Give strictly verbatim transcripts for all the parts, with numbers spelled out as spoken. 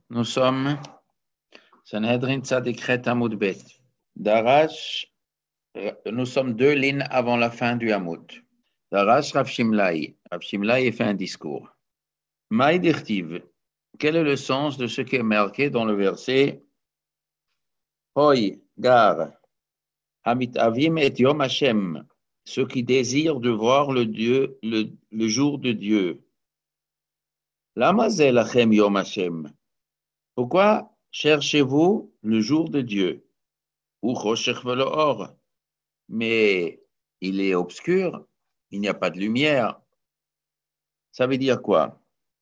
Nous sommes Sanhedrin Tzadik Chet Amud Bet. Darash, nous sommes deux lignes avant la fin du Amud. Darash Rav Shimlai. Rav Shimlai fait un discours. Maï Dirtiv. Quel est le sens de ce qui est marqué dans le verset Hoi, Gar, Hamit Avim et Yom Hashem, ceux qui désirent de voir le, Dieu, le, le jour de Dieu. Lama ze lachem Yom Hashem. Pourquoi cherchez-vous le jour de Dieu? Ou choshech velo or. Mais il est obscur, il n'y a pas de lumière. Ça veut dire quoi?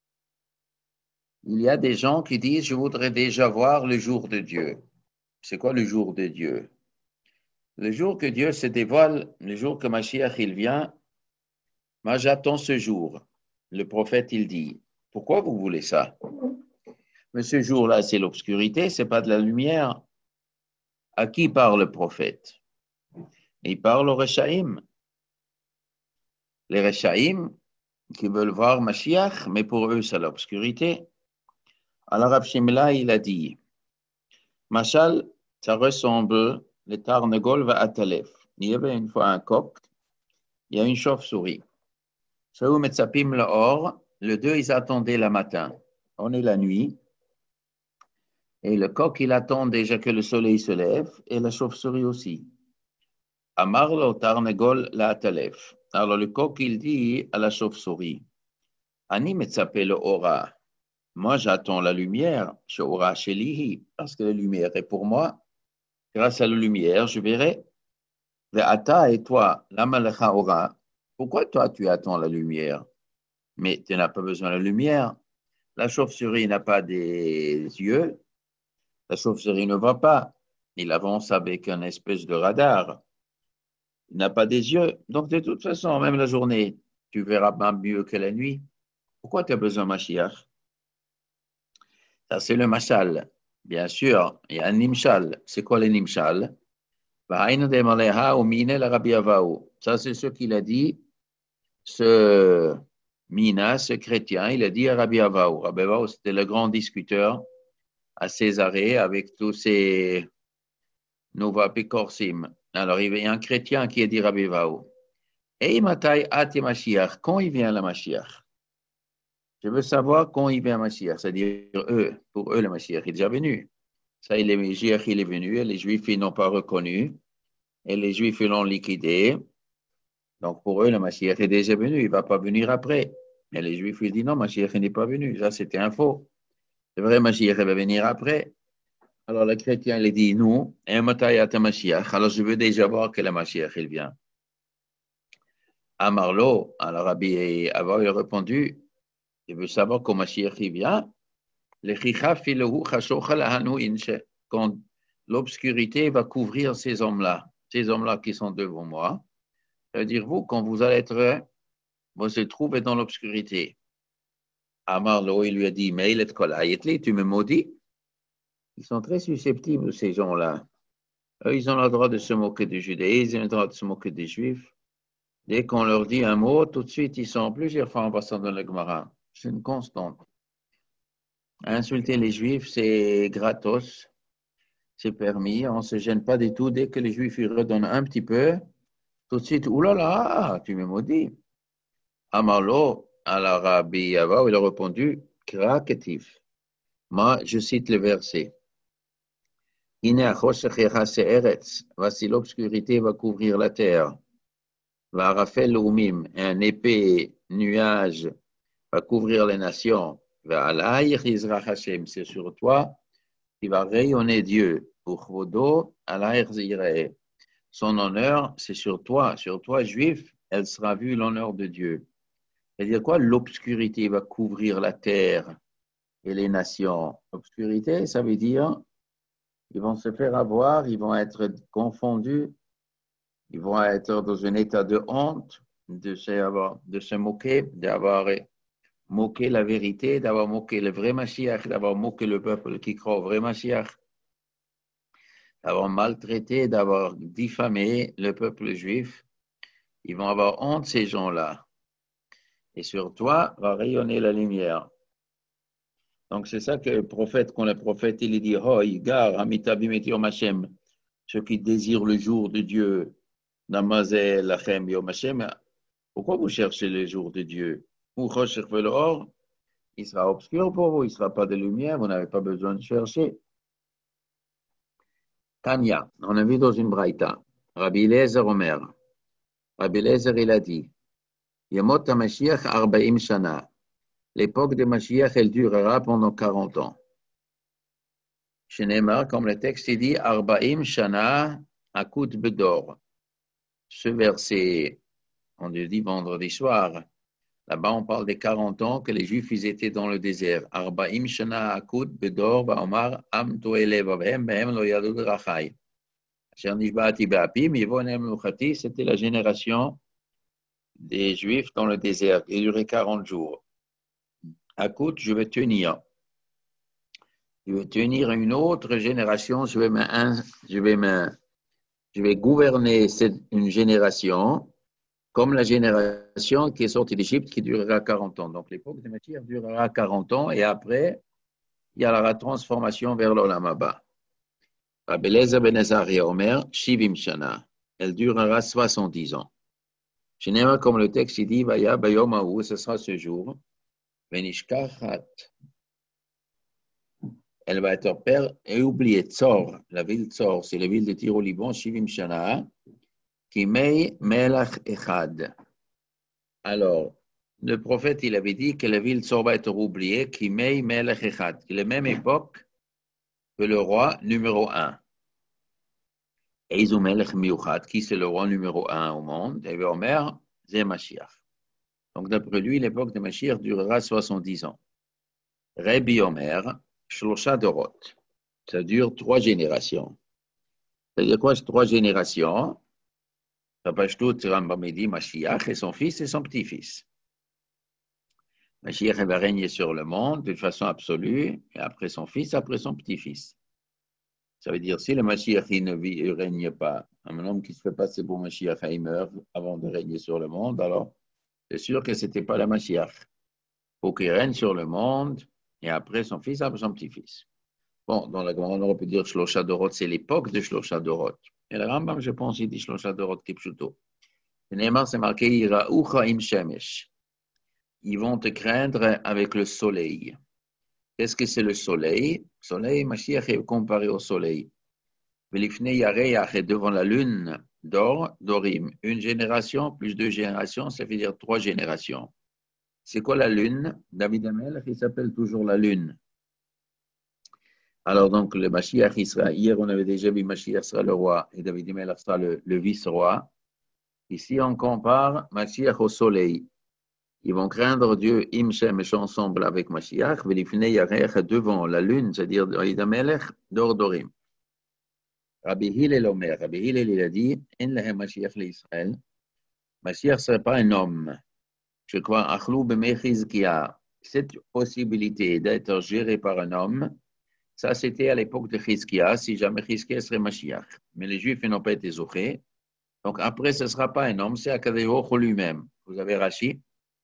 Il y a des gens qui disent, je voudrais déjà voir le jour de Dieu. C'est quoi le jour de Dieu? Le jour que Dieu se dévoile, le jour que Mashiach il vient, moi j'attends ce jour. Le prophète il dit, pourquoi vous voulez ça? Mais ce jour-là, c'est l'obscurité, c'est pas de la lumière. À qui parle le prophète? Il parle aux Rechaïm. Les Rechaïm qui veulent voir Mashiach, mais pour eux, c'est l'obscurité. Alors, Rav Shimla, il a dit, Machal, ça ressemble, le Tarnegol va à Talef. Il y avait une fois un coq, il y a une chauve-souris. Shaou Metzapim Lahor, les deux, ils attendaient le matin. On est la nuit. Et le coq, il attend déjà que le soleil se lève, et la chauve-souris aussi. Amar lo Tarnegol la Talef. Alors le coq, il dit à la chauve-souris, Ani Metzape le Ora. Moi, j'attends la lumière, Sheora Shelihi, parce que la lumière est pour moi. Grâce à la lumière, je verrai. Ve'ata et toi, la Malecha Ora. Pourquoi toi, tu attends la lumière? Mais tu n'as pas besoin de la lumière. La chauve-souris n'a pas des yeux. La chauve-souris ne voit pas. Il avance avec une espèce de radar. Il n'a pas des yeux. Donc, de toute façon, même la journée, tu verras pas mieux que la nuit. Pourquoi tu as besoin de Mashiach? Ça, c'est le mashal. Bien sûr, il y a un nimshal. C'est quoi le nimshal? Ça, c'est ce qu'il a dit. Ce Mina, ce chrétien, il a dit à Rabbi Avaou. Rabbi Avaou, c'était le grand discuteur à Césarée avec tous ces Nova Pekorsim. Alors, il y a un chrétien qui a dit Rabbi Avaou. Et Matai Ati Mashiach, quand il vient le Mashiach? Je veux savoir quand il vient le Mashiach, c'est-à-dire eux, pour eux, le Mashiach est déjà venu. Ça, il est, Mashiach, il est venu, et les Juifs, ils n'ont pas reconnu, et les Juifs, ils l'ont liquidé. Donc, pour eux, le Mashiach est déjà venu, il ne va pas venir après. Et les Juifs, ils disent non, Mashiach n'est pas venu. Ça, c'était un faux. C'est vrai, Mashiach va venir après. Alors, le chrétien, il dit non, et Matayat Mashiach. Alors, je veux déjà voir que le Mashiach, il vient. Amarlo, alors Rabbi Avaou, il a répondu, je veux savoir quand Mashiach, il vient. Quand l'obscurité va couvrir ces hommes-là, ces hommes-là qui sont devant moi, ça veut dire vous, quand vous allez être, vous se trouvez dans l'obscurité. Amarlo, il lui a dit, mais il est kolayetli, tu me maudis. Ils sont très susceptibles, ces gens-là. Eux, ils ont le droit de se moquer du judaïsme, ils ont le droit de se moquer des juifs. Dès qu'on leur dit un mot, tout de suite, ils sont plusieurs fois en passant dans le Gemara. C'est une constante. Insulter les juifs, c'est gratos, c'est permis, on ne se gêne pas du tout. Dès que les juifs ils redonnent un petit peu, tout de suite, oulala, tu me maudis. Amarlo, à l'Arabie Avaou, il a répondu, kraketif. Moi, je cite le verset. Voici l'obscurité va couvrir la terre. Va rafel l'oumim, un épais nuage va couvrir les nations. C'est sur toi qui va rayonner Dieu. Son honneur, c'est sur toi. Sur toi, juif, elle sera vue l'honneur de Dieu. C'est-à-dire quoi? L'obscurité va couvrir la terre et les nations. L'obscurité, ça veut dire ils vont se faire avoir, ils vont être confondus, ils vont être dans un état de honte, de se, de se moquer, d'avoir moqué la vérité, d'avoir moqué le vrai Mashiach, d'avoir moqué le peuple qui croit au vrai Mashiach, d'avoir maltraité, d'avoir diffamé le peuple juif. Ils vont avoir honte, ces gens-là. Et sur toi va rayonner la lumière. Donc, c'est ça que le prophète, quand le prophète, il dit, oh, Igar, Amitabim et Yom Hashem, ceux qui désirent le jour de Dieu, Namazel, Lachem, Yom Hashem, pourquoi vous cherchez le jour de Dieu? Ou Choshech Velor, il sera obscur pour vous, il ne sera pas de lumière, vous n'avez pas besoin de chercher. Tanya, on a vu dans une braïta, Rabbi Eliezer Omer, Rabbi Eliezer, il a dit, Yamot HaMashiach Arbaim Shana, l'époque de Mashiach, elle durera pendant quarante ans. Chez Neymar, comme le texte dit, Arbaim Shana Akut Bedor. Ce verset, on le dit vendredi soir, là-bas on parle des quarante ans que les Juifs ils étaient dans le désert. Arbaim Shana Akut Bedor Baomar Am Toele Babem Behem Lo Yadud Rachai. C'était la génération des Juifs dans le désert qui durait quarante jours. Akut, je vais tenir. Je vais tenir une autre génération, je vais, me, je vais, me, je vais gouverner cette, une génération comme la génération qui est sortie d'Égypte qui durera quarante ans. Donc l'époque de Mashiach durera quarante ans et après, il y a la transformation vers l'Olam Haba. Rabbi Eliezer ben Azaria Omer, Shivim Shana, elle durera soixante-dix ans. Généralement, comme le texte dit, Vaya Bayom Ahu, ce sera ce jour, Venishkachat. Elle va être père et oubliée Tzor, la ville Tzor, c'est la ville de Tyr au Liban, Shivim Shana, Kimei Melach Echad. Alors, le prophète, il avait dit que la ville Tzor va être oubliée, Kimei Melach Echad, qui est la même époque que le roi numéro un. Eizu Melech Miuchat, qui c'est le roi numéro un au monde, et Omer, c'est Mashiach. Donc, d'après lui, l'époque de Mashiach durera soixante-dix ans. Rabbi Omer, Shlosha Dorot. Ça dure trois générations. C'est-à-dire quoi, trois générations? Ça passe tout, Rambam dit Mashiach et son fils et son petit-fils. Mashiach va régner sur le monde de façon absolue, et après son fils, après son petit-fils. Ça veut dire, si le Mashiach il ne vit, il règne pas, un homme qui se fait passer pour Mashiach, il meurt avant de régner sur le monde, alors c'est sûr que ce n'était pas le Mashiach. Il faut qu'il règne sur le monde, et après son fils, après son petit-fils. Bon, dans la Gemara, on peut dire Shlosha Dorot, c'est l'époque de Shlosha Dorot. Et le Rambam, je pense, il dit Shlosha Dorot Kipshuto. Le Neymar, c'est marqué Yira'ucha im shemesh. Ils vont te craindre avec le soleil. Qu'est-ce que c'est le soleil? Le soleil, Mashiach est comparé au soleil. Velifne Yareach est devant la lune d'or, Dorim. Une génération plus deux générations, ça veut dire trois générations. C'est quoi la lune? David Amel, il s'appelle toujours la lune. Alors donc, le Mashiach, il sera, hier on avait déjà vu Mashiach sera le roi et David Amel sera le, le vice-roi. Ici, on compare Mashiach au soleil. Ils vont craindre Dieu, Im Shemesh, ensemble avec Mashiach, Velifne Yareach devant la lune, c'est-à-dire David Amel, d'or Dorim. Rabbi Hillel Omer, Rabbi Hillel, il a dit, En lehem Mashiach l'Israël. Mashiach ne serait pas un homme. Je crois, Achlou b'mechizkia, cette possibilité d'être géré par un homme, ça c'était à l'époque de Chizkia, si jamais Chizkia serait Mashiach. Mais les Juifs n'ont pas été zochés. Donc après, ce ne sera pas un homme, c'est Akadosh Baruch Hu lui-même. Vous avez Rashi.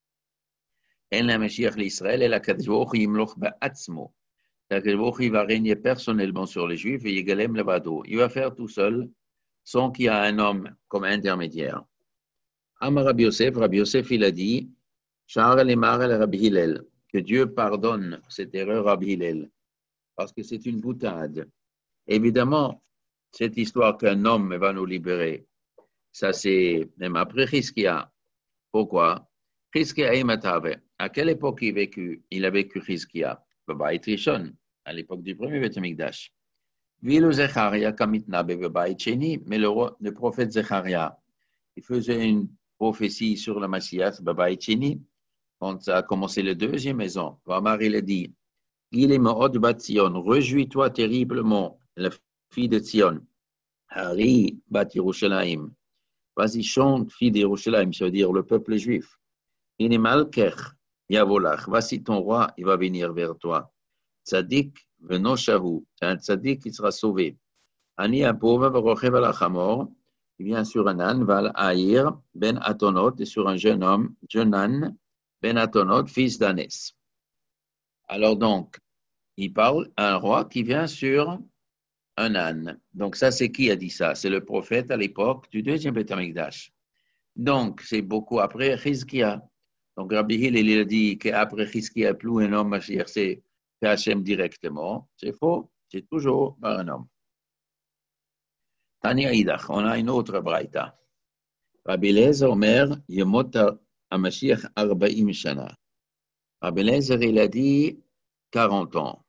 En lehem Mashiach l'Israël, et Akadosh Baruch Hu yimloch ba'atzmo. Akadosh Baruch Hu va régner personnellement sur les Juifs et Yegalem levado. Il va faire tout seul, sans qu'il y ait un homme comme intermédiaire. Amar Rabbi Yosef, Rabbi Yosef, il a dit, Sha'ar lemar el Rabbi Hillel, que Dieu pardonne cette erreur Rabbi Hillel, parce que c'est une boutade. Évidemment, cette histoire qu'un homme va nous libérer, ça c'est même après Chizkia. Pourquoi? Chizkia et Matave. À quelle époque il a vécu? Il a vécu Chizkia, Bebait Rishon, à l'époque du premier Beth Amikdash. Vilu Zecharia kamitna bebait Sheni, mais le, le prophète Zecharia, il faisait une prophétie sur le Mashiach, Bebait Sheni, quand ça a commencé la deuxième maison. Vamar, il a dit, il est Maod bat Tzion, réjouis-toi terriblement, la fille de Tzion. Hari bat Yerushalayim. Vas-y, chante, fille d'Yerushalayim, ça veut dire le peuple juif. Il est Malkech, Yavolach, voici ton roi, il va venir vers toi. Tzadik, venoshahu, c'est un tzadik qui sera sauvé. Ani un pauvre, Rochev al-Achamor, il vient sur un âne, Val Aïr, Ben Atonot, et sur un jeune homme, Jonan, Ben Atonot, fils d'Anès. Alors donc, il parle à un roi qui vient sur un âne. Donc ça, c'est qui a dit ça? C'est le prophète à l'époque du deuxième Beth Amikdash. Donc, c'est beaucoup après Chizkia. Donc, Rabbi Hill, il a dit qu'après Chizkia, plus un homme Mashiach, c'est Hachem directement. C'est faux, c'est toujours par un homme. Tania Idach, on a une autre braïta. Rabbi Lezer Omer, Yemot HaMashiach Arbaim Shana. Rabbi Lezer, il a dit quarante ans.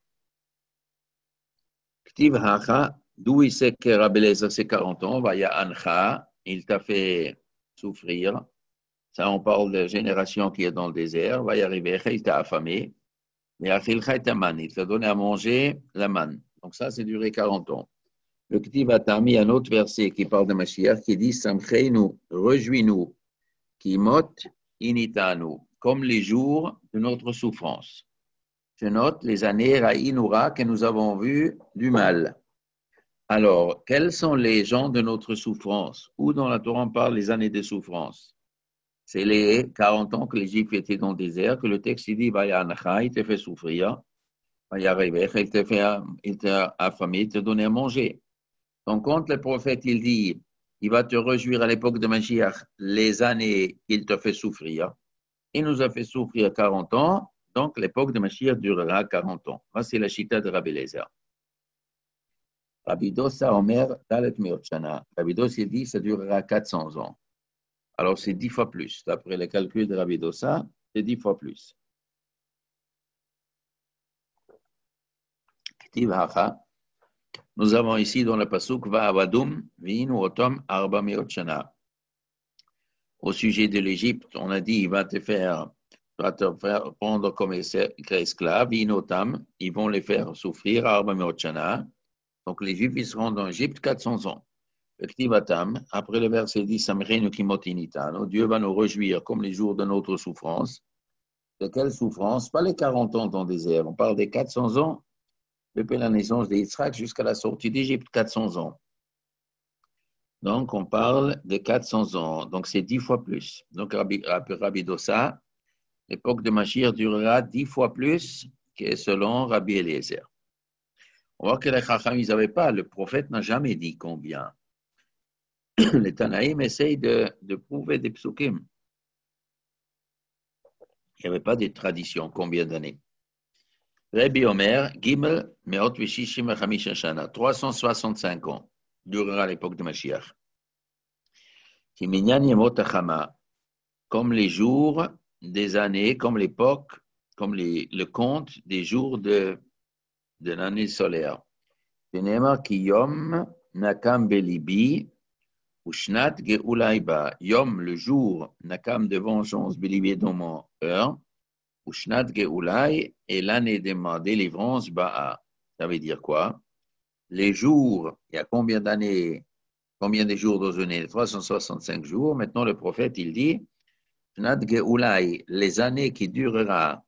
Ktiv Hacha, d'où il sait que Rabbi Lezer, c'est quarante ans, Vaya Ancha, il t'a fait souffrir. Ça, on parle de génération qui est dans le désert, va y arriver, il t'a affamé, mais il t'a donné à manger la manne. Donc ça, c'est duré quarante ans. Le Ktiv a mis un autre verset qui parle de Mashiach, qui dit, Samcheinu, réjouis-nous, qui mot initanu, comme les jours de notre souffrance. Je note les années Raïnoura que nous avons vues du mal. Alors, quels sont les gens de notre souffrance? Où dans la Torah on parle les années de souffrance? C'est les quarante ans que l'Égypte était dans le désert, que le texte il dit, il te fait souffrir, il te fait, il t'a affamé, il te donné à manger. Donc, quand le prophète il dit, il va te réjouir à l'époque de Mashiach, les années qu'il te fait souffrir, il nous a fait souffrir quarante ans, donc l'époque de Mashiach durera quarante ans. Ça, c'est la chita de Rabbi Lezer. Rabbi Dosa Omer, Dalet Meotchana. Rabbi Dosa il dit, ça durera quatre cents ans. Alors, c'est dix fois plus. D'après le calcul de Rabbi Dosa, c'est dix fois plus. Nous avons ici dans le pasuk Va'avadum v'inu otom arba meot shana. Au sujet de l'Égypte, on a dit il va te faire, va te faire prendre comme esclave, v'inu otam, ils vont les faire souffrir arba meot shana. Donc les Juifs ils seront dans l'Égypte quatre cents ans. Après le verset dix, Dieu va nous réjouir comme les jours de notre souffrance. De quelle souffrance? Pas les quarante ans dans le désert, on parle des quatre cents ans depuis la naissance d'Israël jusqu'à la sortie d'Égypte, quatre cents ans. Donc on parle de quatre cents ans, donc c'est dix fois plus. Donc Rabbi, Rabbi Dosa, l'époque de Mashiach durera dix fois plus que selon Rabbi Eliezer. On voit que les Chacham, ils n'avaient pas, le prophète n'a jamais dit combien. Les Tanaïm essayent de, de prouver des psukim. Il n'y avait pas de tradition, combien d'années. Rabbi Omer, Gimel, Meot Vishishim Chamisha Shana, trois cent soixante-cinq ans, durera l'époque de Mashiach. Kiminyan Yemot Achama, comme les jours des années, comme l'époque, comme les, le compte des jours de, de l'année solaire. Tenema Kiyom Nakam Belibi, Ushnat Geulaiba, Yom, le jour, Nakam de vengeance, Belibi dans mon cœur, Ushnat Geulai, et l'année de ma délivrance, Ba'a. Ça veut dire quoi? Les jours, il y a combien d'années, combien de jours dans une année? trois cent soixante-cinq jours. Maintenant, le prophète, il dit, Ushnat Geulai, les années qui durera,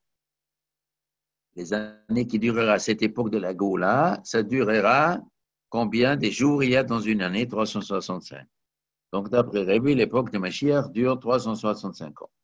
les années qui durera cette époque de la Goula, ça durera combien de jours il y a dans une année? trois cent soixante-cinq. Donc, d'après Rabbi, l'époque de Mashiach dure trois cent soixante-cinq ans.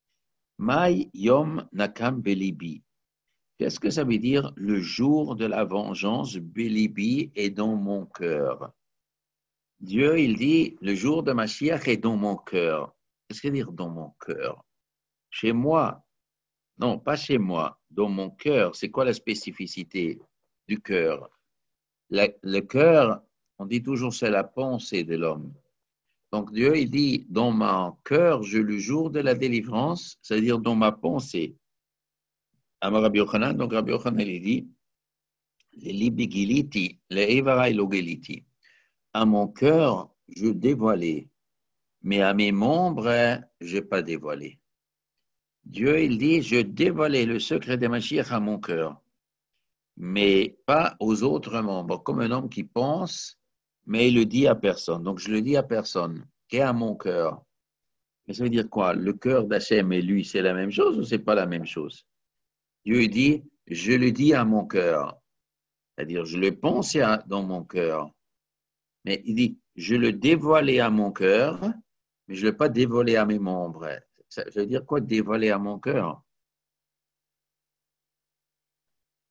Mai Yom Nakam Belibi. Qu'est-ce que ça veut dire le jour de la vengeance? Belibi est dans mon cœur. Dieu, il dit, le jour de Mashiach est dans mon cœur. Qu'est-ce que ça veut dire dans mon cœur? Chez moi. Non, pas chez moi. Dans mon cœur. C'est quoi la spécificité du cœur? La, le cœur, on dit toujours, c'est la pensée de l'homme. Donc Dieu, il dit, dans mon cœur, je le jour de la délivrance, c'est-à-dire dans ma pensée. Amar Rabbi Yochanan, donc Rabbi Yochanan, il dit, les libigiliti, les evarai logeliti. À mon cœur, je dévoilais, mais à mes membres, je n'ai pas dévoilé. Dieu, il dit, je dévoilais le secret de Mashiach à mon cœur, mais pas aux autres membres, comme un homme qui pense, mais il le dit à personne. Donc, je le dis à personne, qu'à mon cœur. Mais ça veut dire quoi? Le cœur d'Hachem et lui, c'est la même chose ou c'est pas la même chose? Dieu dit, je le dis à mon cœur. C'est-à-dire, je le pense dans mon cœur. Mais il dit, je le dévoilais à mon cœur, mais je ne l'ai pas dévoilé à mes membres. Ça veut dire quoi, dévoiler à mon cœur?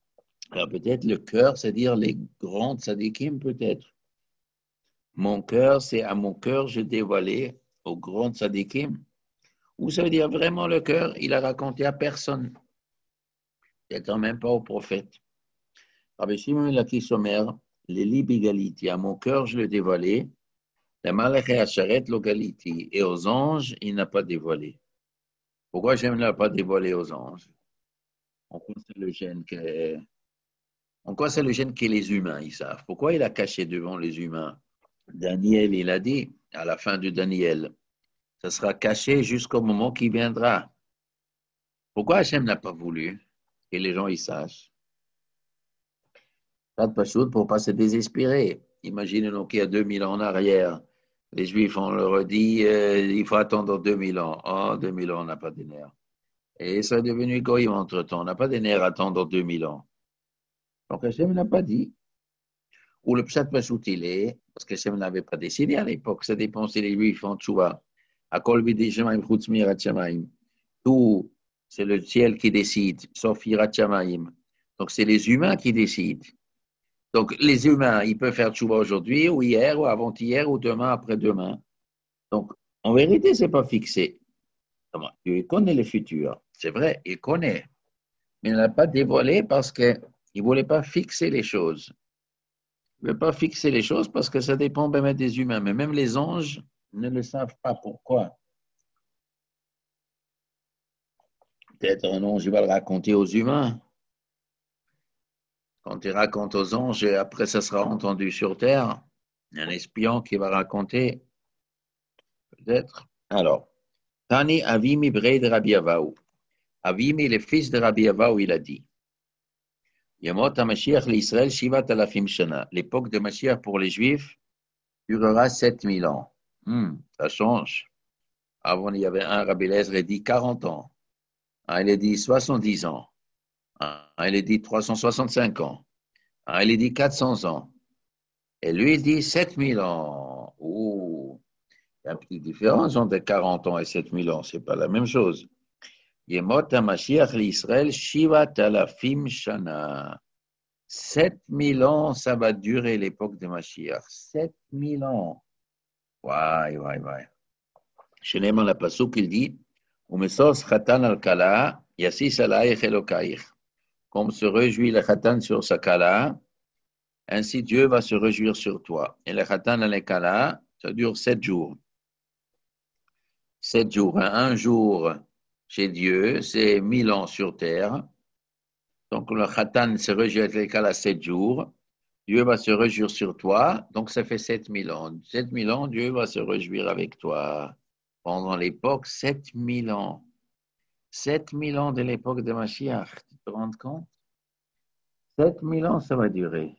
Alors peut-être le cœur, c'est-à-dire les grands tzadikim, peut-être. Mon cœur, c'est à mon cœur, je dévoilais aux grands tzadikim. Ou ça veut dire vraiment le cœur, il a raconté à personne. Il quand même pas au prophète. Rabbi Shimon Lakish Omer, les libigaliti, à mon cœur, je le dévoilais. La malaché acharet logaliti. Et aux anges, il n'a pas dévoilé. Pourquoi Hachem ne l'a pas dévoilé aux anges? En quoi c'est le gène que, en quoi c'est le gène que les humains, ils savent? Pourquoi il a caché devant les humains? Daniel, il a dit, à la fin de Daniel, ça sera caché jusqu'au moment qui viendra. Pourquoi Hachem n'a pas voulu que les gens y sachent? Pas de pachoute pour ne pas se désespérer. Imaginez-nous qu'il y a deux mille ans en arrière, les Juifs, on leur dit, euh, il faut attendre deux mille ans. Oh, deux mille ans, on n'a pas de nerfs. Et ça est devenu goyim entre-temps. On n'a pas de nerfs à attendre deux mille ans. Donc Hachem n'a pas dit. Ou le pshat pachout il est, parce qu'Hachem n'avait pas décidé à l'époque, ça dépend si les Juifs font tchouva. À kol vidi shemaim chutz mirat shemaim. Tout, c'est le ciel qui décide, sauf Yirat Shamaim. Donc, c'est les humains qui décident. Donc, les humains, ils peuvent faire tchouva aujourd'hui, ou hier, ou avant-hier, ou demain, après-demain. Donc, en vérité, ce n'est pas fixé. Dieu connaît le futur. C'est vrai, il connaît. Mais il ne l'a pas dévoilé parce qu'il ne voulait pas fixer les choses. Il ne veut pas fixer les choses parce que ça dépend même des humains. Mais même les anges ne le savent pas. Pourquoi? Peut-être un ange, il va le raconter aux humains. Quand il raconte aux anges, et après ça sera entendu sur terre, il y a un espion qui va raconter, peut-être. Alors, Tani Avimi Bre de Rabbi Avaou. Avimi, le fils de Rabbi Avaou, il a dit, Yamot HaMashiach l'Israël Shivat Alafim Shana. L'époque de Mashiach pour les Juifs durera sept mille ans. Hmm, ça change. Avant, il y avait un Rabbi Lezer, il dit quarante ans. Un, il a dit soixante-dix ans. Un, il a dit trois cent soixante-cinq ans. Un, il a dit quatre cents ans. Et lui, il dit sept mille ans. Ouh, il y a une petite différence entre quarante ans et sept mille ans. Ce n'est pas la même chose. Yemot HaMashiach l'Israël Shivat Alafim Shana. sept mille ans, ça va durer l'époque de Mashiach. sept mille ans. Ouais, ouais, ouais. Chez Neyman la Passouk, il dit Umesos Khatan al-Kala, Yassis alaïch elokaïch. Comme se réjouit le Khatan sur sa Kala, ainsi Dieu va se réjouir sur toi. Et le Khatan al-Kala, ça dure sept jours. Sept jours. Un jour chez Dieu, c'est mille ans sur terre. Donc le Khatan se réjouit avec le Kala sept jours. Dieu va se réjouir sur toi, donc ça fait sept mille ans. sept mille ans, Dieu va se réjouir avec toi. Pendant l'époque, sept mille ans. sept mille ans de l'époque de Mashiach, tu te rends compte? sept mille ans, ça va durer.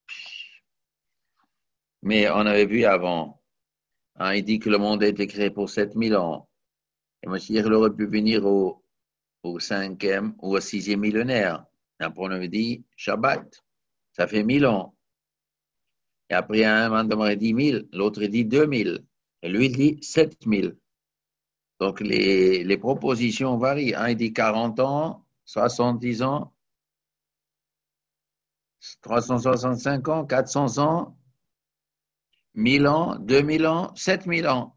Mais on avait vu avant, hein, il dit que le monde a été créé pour sept mille ans. Et Mashiach il aurait pu venir au, au cinquième ou au sixième millénaire. Après, on avait dit Shabbat, ça fait mille ans. Et après, un mandement a dit mille, l'autre dit deux mille, et lui il dit sept mille. Donc les, les propositions varient. Un il dit quarante ans, soixante-dix ans, trois cent soixante-cinq ans, quatre cents ans, mille ans, deux mille ans, sept mille ans.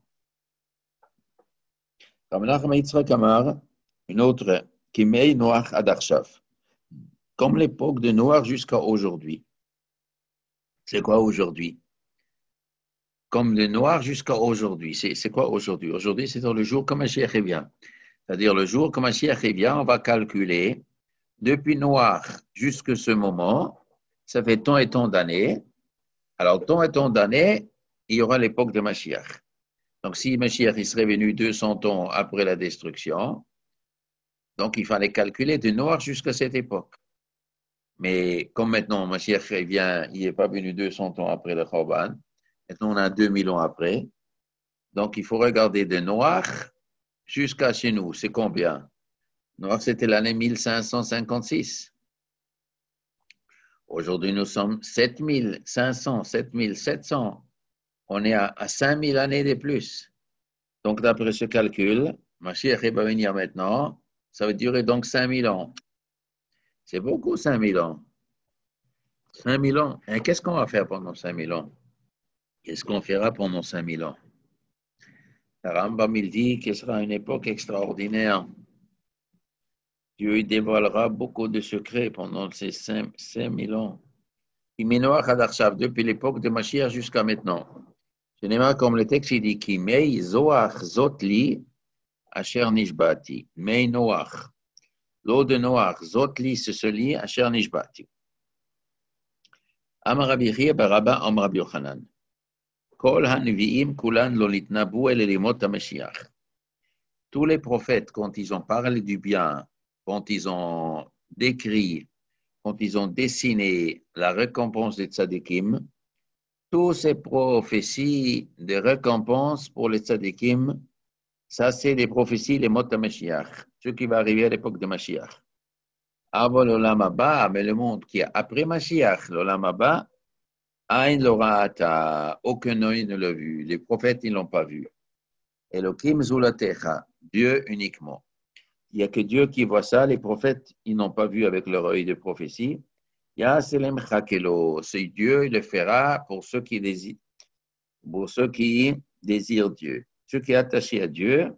Comme Nachman Yitzhak Amar, une autre, qui met Noach Adarshav. Comme l'époque de Noach jusqu'à aujourd'hui. C'est quoi aujourd'hui? Comme de Noach jusqu'à aujourd'hui. C'est, c'est quoi aujourd'hui? Aujourd'hui, c'est dans le jour comme Mashiach vient. C'est-à-dire le jour comme Mashiach vient, on va calculer depuis Noach jusqu'à ce moment, ça fait tant et tant d'années. Alors, tant et tant d'années, il y aura l'époque de Mashiach. Donc, si Mashiach il serait venu deux cents ans après la destruction, donc il fallait calculer de Noach jusqu'à cette époque. Mais comme maintenant Mashiach vient, il n'est pas venu deux cents ans après le Chorban, maintenant on a deux mille ans après, donc il faut regarder de Noach jusqu'à chez nous. C'est combien? Noach, c'était l'année mille cinq cent cinquante-six. Aujourd'hui, nous sommes sept mille cinq cents, sept mille sept cents. On est à, à cinq mille années de plus. Donc, d'après ce calcul, Mashiach va venir maintenant. Ça va durer donc cinq mille ans. C'est beaucoup, cinq mille ans. cinq mille ans. Et qu'est-ce qu'on va faire pendant cinq mille ans? Qu'est-ce qu'on fera pendant cinq mille ans? Le Rambam, il dit que ce sera une époque extraordinaire. Dieu il dévoilera beaucoup de secrets pendant ces cinq mille ans. Depuis l'époque de Mashiach jusqu'à maintenant. Ce n'est pas comme le texte il dit qui mei zoach zotli asher nishbati. Mei noach. L'eau de Noach, zotli c'est ce lit asher nishbati. Amar Rabbi Chia baraba am Rabbi Yochanan. Kol hanviim kulan lo nitnabu el elimot HaMashiach. Tous les prophètes, quand ils ont parlé du bien, quand ils ont décrit, quand ils ont dessiné la récompense des tzadikim, toutes ces prophéties de récompense pour les tzadikim, ça c'est des prophéties, les mots de Mashiach, ce qui va arriver à l'époque de Mashiach. Avant l'olam haba, mais le monde qui est après Mashiach, l'olam haba, Ain l'orata, aucun œil ne l'a vu, les prophètes ils ne l'ont pas vu. Elohim zulatecha, Dieu uniquement. Il n'y a que Dieu qui voit ça, les prophètes ils n'ont pas vu avec leur œil de prophétie. Ya selem chakelo, c'est Dieu, il le fera pour ceux qui désirent, pour ceux qui désirent Dieu. Ceux qui sont attachés à Dieu,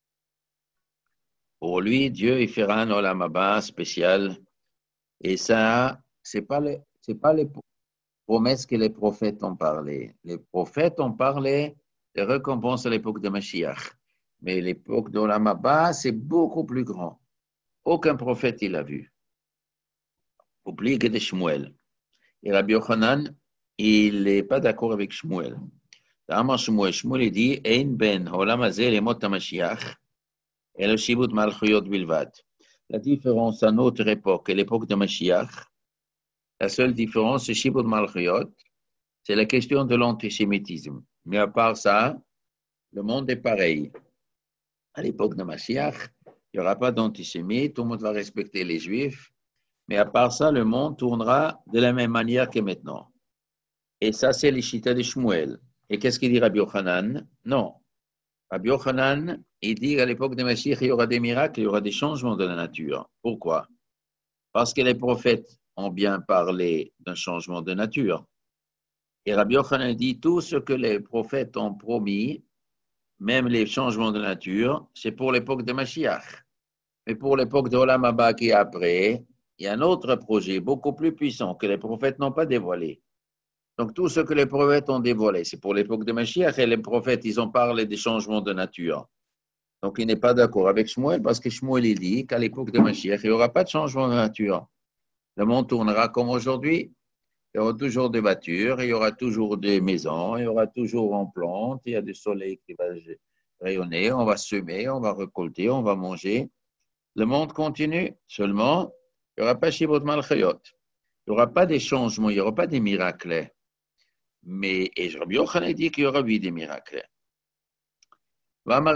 pour lui, Dieu, il fera un olam haba spécial. Et ça, c'est pas le, c'est pas les promesses que les prophètes ont parlé. Les prophètes ont parlé de récompenses à l'époque de Mashiach. Mais l'époque d'olam haba, c'est beaucoup plus grand. Aucun prophète, il l'a vu. Oublie que de Shmuel. Et Rabbi Yochanan, il n'est pas d'accord avec Shmuel. Amar Shmuel, Shmuel il dit, Ein ben olam hazeh lemot HaMashiach, el shibut malchuyot bilvad. La différence à notre époque et l'époque de Mashiach, la seule différence, c'est shibut malchuyot, c'est la question de l'antisémitisme. Mais à part ça, le monde est pareil. À l'époque de Mashiach, il n'y aura pas d'antisémites, tout le monde va respecter les Juifs. Mais à part ça, le monde tournera de la même manière que maintenant. Et ça, c'est l'Ishita de Shmuel. Et qu'est-ce qu'il dit Rabbi Yochanan? Non. Rabbi Yochanan, il dit qu'à l'époque de Mashiach, il y aura des miracles, il y aura des changements de la nature. Pourquoi? Parce que les prophètes ont bien parlé d'un changement de nature. Et Rabbi Yochanan dit tout ce que les prophètes ont promis, même les changements de nature, c'est pour l'époque de Mashiach. Mais pour l'époque de Olam Haba qui est après, il y a un autre projet beaucoup plus puissant que les prophètes n'ont pas dévoilé. Donc tout ce que les prophètes ont dévoilé, c'est pour l'époque de Mashiach, et les prophètes, ils ont parlé des changements de nature. Donc il n'est pas d'accord avec Shmuel, parce que Shmuel, il dit qu'à l'époque de Mashiach, il n'y aura pas de changement de nature. Le monde tournera comme aujourd'hui. Il y aura toujours des voitures, il y aura toujours des maisons, il y aura toujours en plantes, il y a du soleil qui va rayonner, on va semer, on va récolter, on va manger. Le monde continue, seulement, il n'y aura pas Shibot Malchayot. Il n'y aura pas des changements, il n'y aura pas des miracles. Mais, et Rabbi Yochanan dit qu'il y aura oui des miracles. On a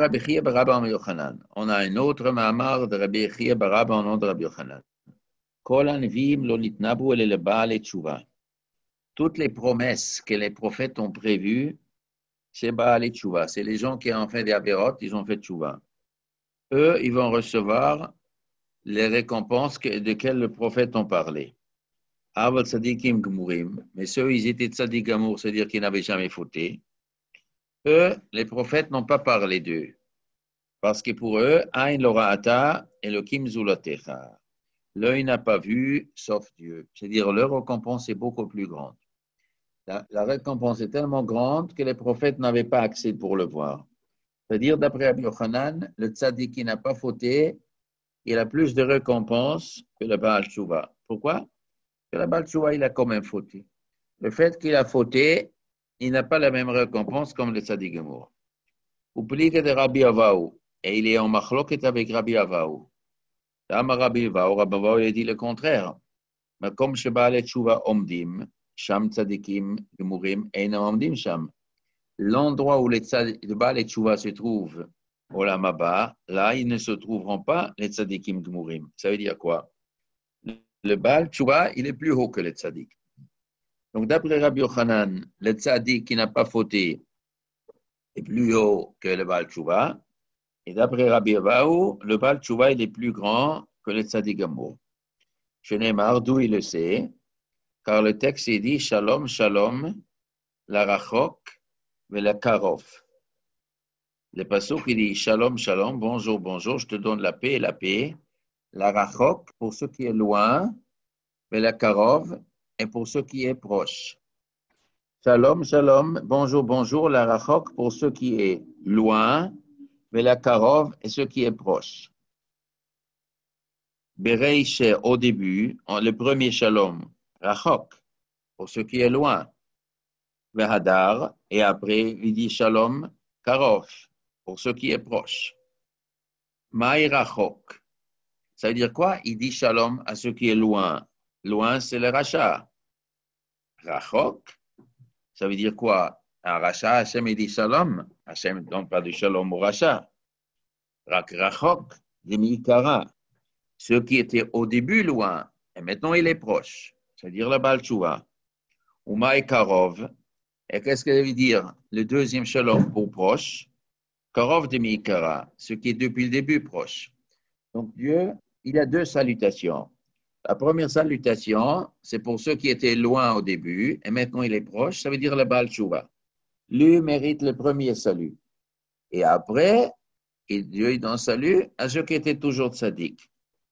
un autre Mahamar de Rabbi Chia Baraba au nom de Rabbi Yochanan. Toutes les promesses que les prophètes ont prévues, c'est Baal et Tchouva. C'est les gens qui ont fait des avérotes, ils ont fait Tchouva. Eux, ils vont recevoir les récompenses desquelles le prophète ont parlé. Aval tzadikim gmurim, mais ceux, ils étaient tzadik gamour, c'est-à-dire qu'ils n'avaient jamais fauté. Eux, les prophètes n'ont pas parlé d'eux. Parce que pour eux, Ain l'ora'ata Elohim zulatecha. L'œil n'a pas vu, sauf Dieu. C'est-à-dire, leur récompense est beaucoup plus grande. La, la récompense est tellement grande que les prophètes n'avaient pas accès pour le voir. C'est-à-dire, d'après Rabbi Yochanan, le tzadik qui n'a pas fauté, il a plus de récompense que le Baal Tshuva. Pourquoi? Parce que le Baal Tshuva, il a quand même fauté. Le fait qu'il a fauté, il n'a pas la même récompense comme le tzadik gamour. Ou plus que de Rabbi Avaou, et il est en machloket avec Rabbi Avaou. Rabbi Avaou, Rabbi Avaou, il a dit le contraire. Mais comme chez Baal Tshuva omdim, sham tzadikim gemurim, einam omdim sham. L'endroit où les le Baal Tshuva se trouve, Olam haba, là, ils ne se trouveront pas les tzadikim gemurim. Ça veut dire quoi? Le Baal Tshuva, il est plus haut que les tzadik. Donc, d'après Rabbi Yochanan, le tzadik qui n'a pas fauté est plus haut que le Baal Tshuva. Et d'après Rabbi Avaou, le Baal Tshuva, il est plus grand que le tzadik gamour. Je n'ai marre, d'où il le sait. car le texte il dit Shalom, Shalom, la Rachok, et la Karov. Le pasuk il dit Shalom, Shalom, bonjour, bonjour, je te donne la paix et la paix. La Rachok pour ce qui est loin, et la Karov et pour ce qui est proche. Shalom, Shalom, bonjour, bonjour, la Rachok pour ce qui est loin, et la Karov et ce qui est proche. Bereish au début, le premier Shalom, Rachok pour ce qui est loin. Vehadar, et après, il dit Shalom, Karov, pour ce qui est proche. Maï Rachok, ça veut dire quoi? Il dit Shalom à ce qui est loin. Loin, c'est le rachat. Rachok, ça veut dire quoi? Un rachat, Hachem, il dit Shalom. Hachem ne donne pas de Shalom au rachat. Rak Rachok, il dit Kara. Ce qui était au début loin, et maintenant il est proche. C'est-à-dire la Baal Tshuva. Ou Maï Karov, et qu'est-ce que ça veut dire? Le deuxième Shalom pour proche, Karov de Mikara, ce qui est depuis le début proche. Donc Dieu, il a deux salutations. La première salutation, c'est pour ceux qui étaient loin au début, et maintenant il est proche, ça veut dire le Baal Tshuva. Lui mérite le premier salut. Et après, Dieu donne salut à ceux qui étaient toujours tzaddik.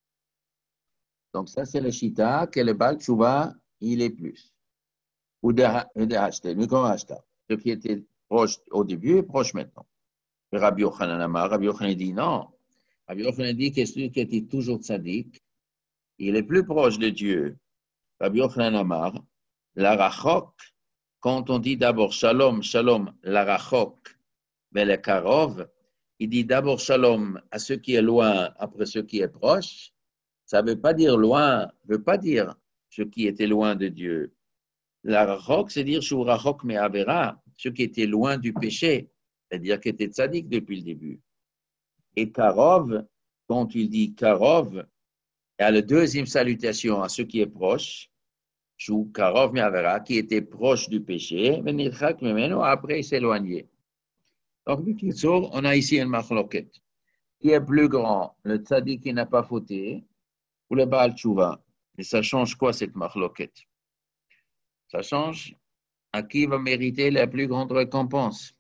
Donc ça, c'est le Shita, que le Baal Tshuva, il est plus. Ou de Hashtel, ceux qui étaient proches au début et proches maintenant. Rabbi Yochanan Amar, Rabbi Yochanan dit non. Rabbi Yochanan dit que celui qui était toujours tzaddik, il est plus proche de Dieu. Rabbi Yochanan Amar, la Rachok, quand on dit d'abord Shalom, Shalom, la Rachok, mais le Karov, il dit d'abord Shalom à ce qui est loin, après ce qui est proche. Ça ne veut pas dire loin, ne veut pas dire ce qui était loin de Dieu. La Rachok, c'est dire Shu Rachok me Avera, ce qui était loin du péché, c'est-à-dire qui était tzaddik depuis le début. Et Karov, quand il dit Karov, il y a la deuxième salutation à ce qui est proche, Shu Karov me Avera, qui était proche du péché, Venirchak memeno, après s'éloigner. Donc, on a ici une machloket. Qui est plus grand, le tzaddik qui n'a pas fauté, ou le Baal Tshuva? Et ça change quoi cette machloket? Ça change à qui va mériter la plus grande récompense.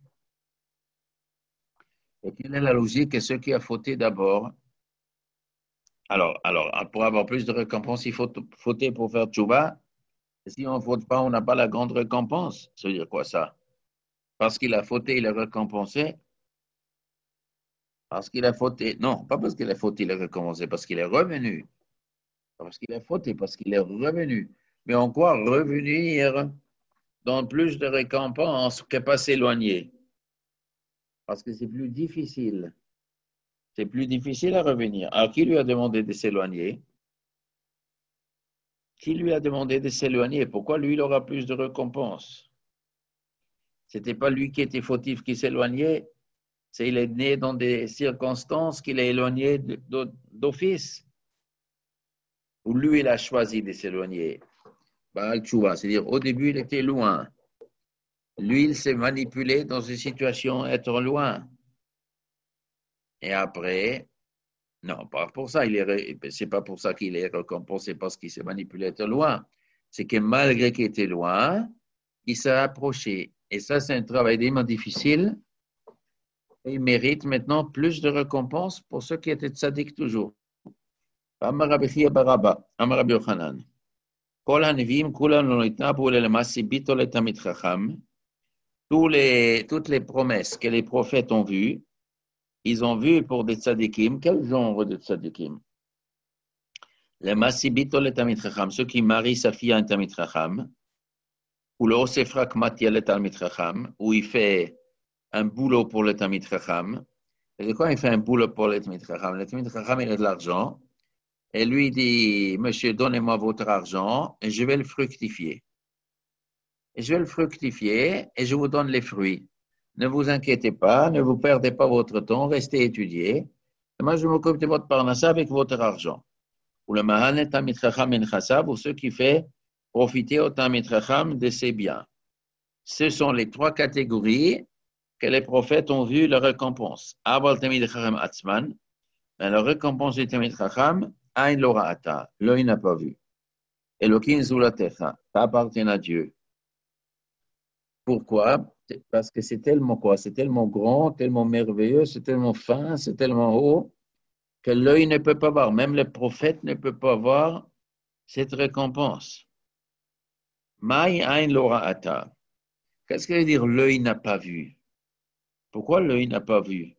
Et quelle est la logique? Et ceux qui ont fauté d'abord. Alors, alors, pour avoir plus de récompense, il faut fauter pour faire Tshuva. Et si on ne faute pas, on n'a pas la grande récompense. Ça veut dire quoi ça? Parce qu'il a fauté, il est récompensé. Parce qu'il a fauté. Non, pas parce qu'il a fauté, il est récompensé, parce qu'il est revenu. Pas parce qu'il a fauté, parce qu'il est revenu. Mais en quoi revenir donne plus de récompense que pas s'éloigner? Parce que c'est plus difficile. C'est plus difficile à revenir. Alors, qui lui a demandé de s'éloigner? Qui lui a demandé de s'éloigner? Pourquoi lui, il aura plus de récompense? Ce n'était pas lui qui était fautif qui s'éloignait. C'est il est né dans des circonstances qu'il est éloigné d'office. Ou lui, il a choisi de s'éloigner. Baal Tshuva, c'est-à-dire au début, il était loin. Lui, il s'est manipulé dans une situation être loin. Et après, non, pas pour ça, il est, c'est pas pour ça qu'il est récompensé parce qu'il s'est manipulé être loin. C'est que malgré qu'il était loin, il s'est approché. Et ça, c'est un travail vraiment difficile. Et il mérite maintenant plus de récompenses pour ceux qui étaient tzaddik toujours. Amar Rabbi Chia bar Abba, Amar Rabbi Yochanan. Kol hanevim kulam lo nitna pour le massi bito le tamid chacham. Tous les, toutes les promesses que les prophètes ont vues, ils ont vu pour des tzadikim. Quel genre de tzadikim? Les massi bito le tamid chacham, ceux qui marient sa fille à un tamid chacham, ou le osefra kmatia le tamid chacham, où il fait un boulot pour le tamid chacham. Et de quoi il fait un boulot pour le tamid chacham? Le tamid chacham, il a de l'argent. Et lui dit, monsieur, donnez-moi votre argent et je vais le fructifier. Et je vais le fructifier et je vous donne les fruits. Ne vous inquiétez pas, ne vous perdez pas votre temps, restez étudier. Et moi, je m'occupe de votre parnassa avec votre argent. Ou le mahanet tamid chacham en chassav, ou ceux qui fait profiter au tamid chacham de ses biens. Ce sont les trois catégories que les prophètes ont vu la récompense. Aval tamid chacham atzman, mais la récompense du tamid chacham, Ain l'ora'ata, l'œil n'a pas vu. Elohim Zulatecha, t'appartiens à Dieu. Pourquoi? Parce que c'est tellement quoi? C'est tellement grand, tellement merveilleux, c'est tellement fin, c'est tellement haut que l'œil ne peut pas voir. Même le prophète ne peut pas voir cette récompense. Maï ain lora ata. Qu'est-ce que veut dire l'œil n'a pas vu? Pourquoi l'œil n'a pas vu?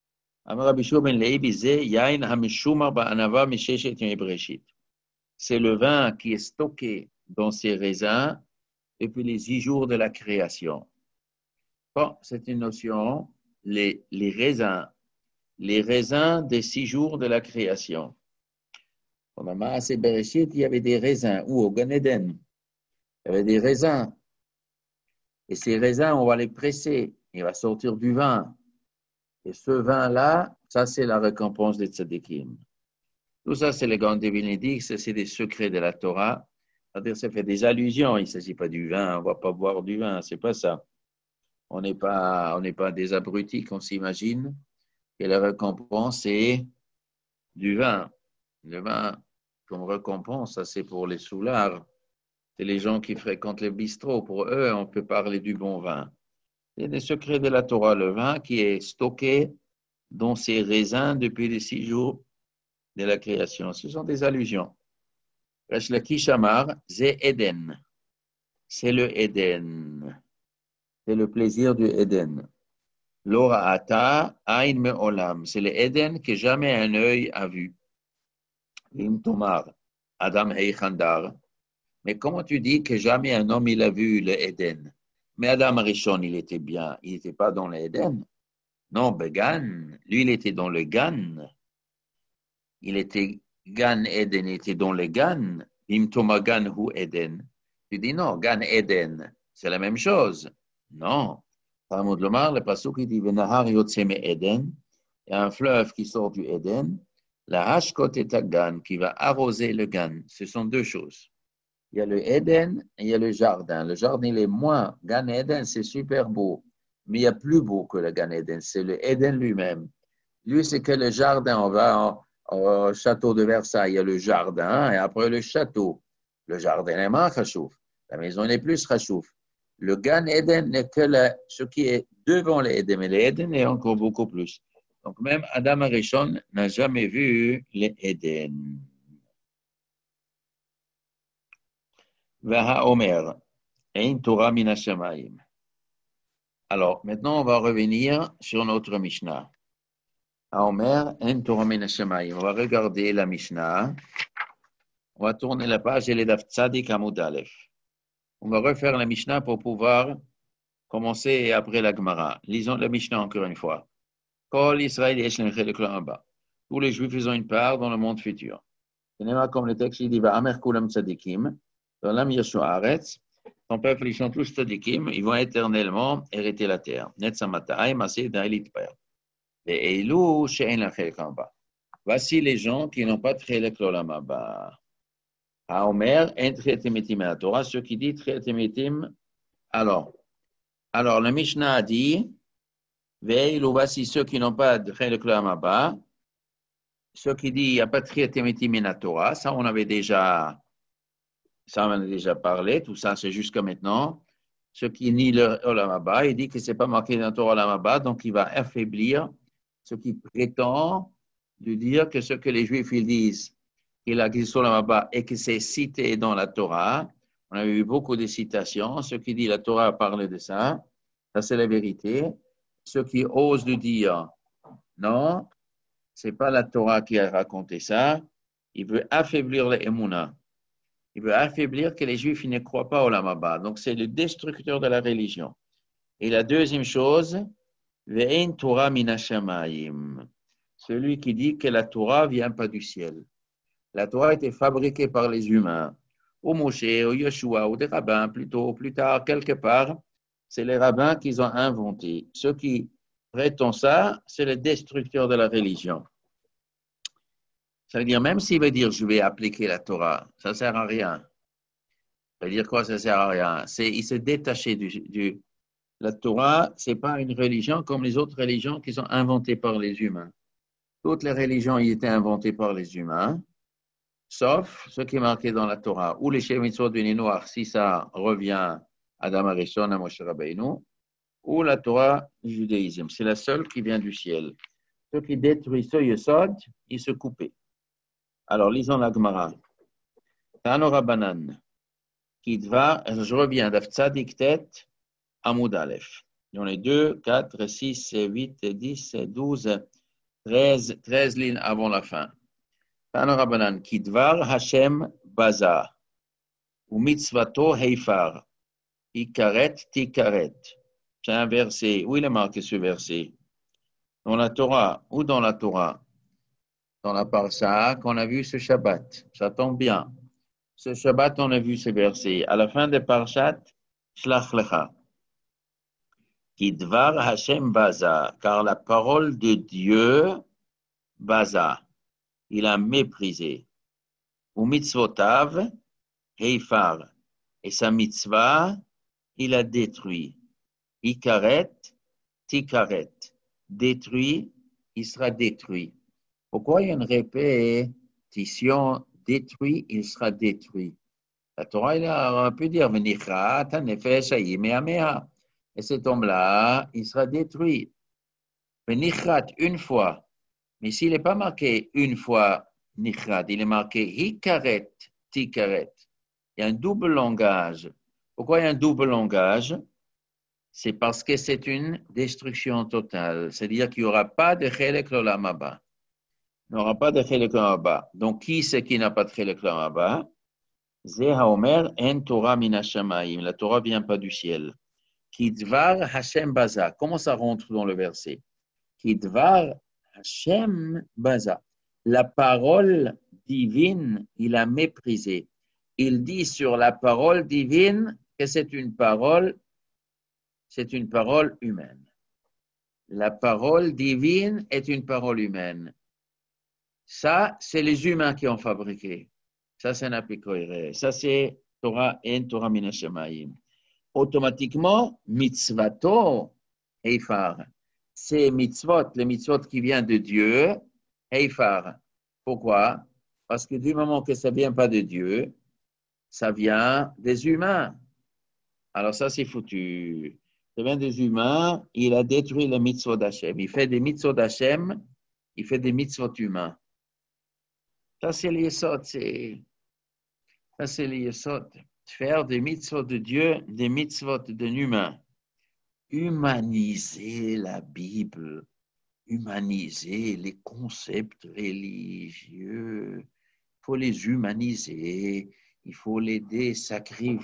C'est le vin qui est stocké dans ses raisins depuis les six jours de la création. Bon, c'est une notion, les, les raisins, les raisins des six jours de la création. Dans la Maaseh Bereshit, il y avait des raisins, ou au Gan Eden, il y avait des raisins. Et ces raisins, on va les presser, il va sortir du vin. Et ce vin-là, ça c'est la récompense des tzadikim. Tout ça, c'est les grandes divinités, c'est des secrets de la Torah. C'est-à-dire, ça fait des allusions. Il ne s'agit pas du vin, on ne va pas boire du vin, c'est pas ça. On n'est pas, on n'est pas des abrutis qu'on s'imagine. Et la récompense, c'est du vin. Le vin, comme récompense, ça c'est pour les soulards. C'est les gens qui fréquentent les bistrots. Pour eux, on peut parler du bon vin. C'est des secrets de la Torah, le vin qui est stocké dans ses raisins depuis les six jours de la création. Ce sont des allusions. Resh Lakish Amar, Zé Eden. C'est le Eden. C'est le plaisir du Eden. L'ora ata ain me olam. C'est le Eden que jamais un œil a vu. Lim Tomar, Adam Heichandar. Mais comment tu dis que jamais un homme il a vu le Eden? Mais Adam Rishon, il était bien. Il n'était pas dans le Eden. Non, Began. Lui, il était dans le Gan. Il était Gan Eden, il était dans le Gan. Lim Tomar Gan hu Eden. Tu dis non, Gan Eden, c'est la même chose. Non. Talmud Lomar, le pasuk qui dit Venahar yotzeme Eden, il y a un fleuve qui sort du Eden, la Hashkot et Gan qui va arroser le Gan. Ce sont deux choses. Il y a le Eden et il y a le jardin. Le jardin, il est moins. Gan Eden, c'est super beau, mais il y a plus beau que le Gan Eden. C'est le Eden lui-même. Lui, c'est que le jardin, on va au château de Versailles, il y a le jardin et après le château. Le jardin est moins chachouf. La maison est plus chachouf. Le Gan Eden n'est que le, ce qui est devant l'Eden, mais l'Eden est encore beaucoup plus. Donc même Adam Arishon n'a jamais vu l'Eden. Vaha Omer, Ein Torah min hashamayim. Alors maintenant on va revenir sur notre Mishnah. Omer, Ein Torah min hashamayim. On va regarder la Mishnah. On va tourner la page et les Daf Tzadik Amud Aleph. On va refaire la Mishnah pour pouvoir commencer après la Gemara. Lisons la Mishnah encore une fois. Kol Israël yesh lem chelek l'haba. Tous les Juifs ils ont une part dans le monde futur. Ce n'est pas comme le texte qui dit va amer kulam tzadikim. Dans l'âme yashu haaretz. Ton peuple ils sont tous tzadikim. Ils vont éternellement hériter la terre. Netzamatai maseh da'ilit per. Et Elou she'en lem chelek l'haba. Voici les gens qui n'ont pas de chelek l'olam haba. Haomer en triatimitim à la Torah. Ceux qui disent triatimitim. Alors, alors le Mishnah a dit Veille, voici ceux qui n'ont pas de chelek l'olam haba. Ceux qui disent qu'il n'y a pas de triatimitim à la Torah. Ça, on avait déjà, ça, on en a déjà parlé. Tout ça, c'est jusqu'à maintenant. Ceux qui nient le olam haba, il dit que ce n'est pas marqué dans la Torah olam haba, donc il va affaiblir ce qui prétend de dire que ce que les Juifs ils disent qu'il a dit sur olam haba et que c'est cité dans la Torah. On a eu beaucoup de citations. Ceux qui disent la Torah a parlé de ça, ça c'est la vérité. Ceux qui osent le dire, non, ce n'est pas la Torah qui a raconté ça. Il veut affaiblir les Emouna. Il veut affaiblir que les Juifs ils ne croient pas au olam haba. Donc c'est le destructeur de la religion. Et la deuxième chose, Ve'en Torah min hashamayim. Celui qui dit que la Torah ne vient pas du ciel. La Torah a été fabriquée par les humains. Ou Moshe, ou Yeshua, ou des rabbins, plutôt, plus tard, quelque part, c'est les rabbins qui ont inventé. Ceux qui prétendent ça, c'est le destructeur de la religion. Ça veut dire, même s'il veut dire, je vais appliquer la Torah, ça ne sert à rien. Ça veut dire quoi, ça ne sert à rien? C'est, il s'est détaché du, du... La Torah, ce n'est pas une religion comme les autres religions qui sont inventées par les humains. Toutes les religions ont été inventées par les humains. sauf ce qui est marqué dans la Torah, ou les Shem Mitzvot du Noir, si ça revient à Adam Arishon, à Moshe Rabbeinu, ou la Torah du judaïsme. C'est la seule qui vient du ciel. Ce qui détruit ce Yesod, il se coupait. Alors, lisons la Gemara. Tano Rabbanan, Kidvar, je reviens d'Afzadik Tet, Amoud Aleph. Il y en a deux, quatre, six, huit, dix, douze, treize, treize lignes avant la fin. Tano Rabbanan, Kidvar Hashem Baza, ou Mitzvato Heifar, Ikaret Tikaret. C'est un verset. Où il est marqué ce verset? Dans la Torah. Ou dans la Torah? Dans la Parasha qu'on a vu ce Shabbat. Ça tombe bien. Ce Shabbat, on a vu ce verset. À la fin de Parashat, Shlach Lecha. Kidvar Hashem Baza. Car la parole de Dieu, Baza, il a méprisé. Ou mitzvotav, Heifar. Et sa mitzvah, il a détruit. Ikaret, tikaret. Détruit, il sera détruit. Pourquoi il y a une répétition? Détruit, il sera détruit. La Torah, il a pu dire, Venichat, Nefesh, Ayimea, et cet homme-là, il sera détruit. Venichat, une fois. Mais s'il n'est pas marqué une fois, Nichat, il est marqué Hikaret, tikaret. Il y a un double langage. Pourquoi il y a un double langage? C'est parce que c'est une destruction totale. C'est-à-dire qu'il n'y aura pas de Chelek l'Olam Haba. Il n'y aura pas de Chelek l'Olam Haba. Donc, qui c'est qui n'a pas de Chelek l'Olam Haba? Zeh haomer en Torah min hashamayim. La Torah ne vient pas du ciel. Kidvar Hashem Baza. Comment ça rentre dans le verset? Kidvar Hashem Baza. La parole divine, il a méprisé. Il dit sur la parole divine que c'est une parole C'est une parole humaine. La parole divine est une parole humaine. Ça, c'est les humains qui ont fabriqué. Ça, c'est un apikoire. Ça, c'est Torah en Torah min hashamayim. Automatiquement, mitzvato, heifar. C'est mitzvot, les mitzvot qui viennent de Dieu, heifar. Pourquoi? Parce que du moment que ça ne vient pas de Dieu, ça vient des humains. Alors ça, c'est foutu. Ça vient des humains, il a détruit les mitzvot d'Hachem. Il fait des mitzvot d'Hachem, il fait des mitzvot humains. Ça, c'est le yesod. C'est... Ça, c'est le yesod. Faire des mitzvot de Dieu, des mitzvot d'un humain. Humaniser la Bible, humaniser les concepts religieux. Il faut les humaniser, il faut les désacri...